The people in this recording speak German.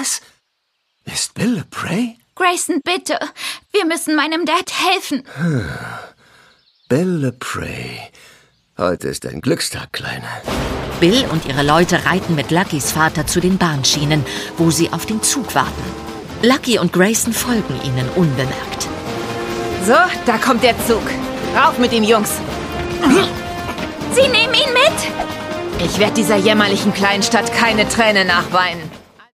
Was? Ist Bill LePrey? Grayson, bitte. Wir müssen meinem Dad helfen. Bill LePrey. Heute ist ein Glückstag, Kleine. Bill und ihre Leute reiten mit Luckys Vater zu den Bahnschienen, wo sie auf den Zug warten. Lucky und Grayson folgen ihnen unbemerkt. So, da kommt der Zug. Rauf mit ihm, Jungs. Sie nehmen ihn mit? Ich werde dieser jämmerlichen kleinen Stadt keine Träne nachweinen.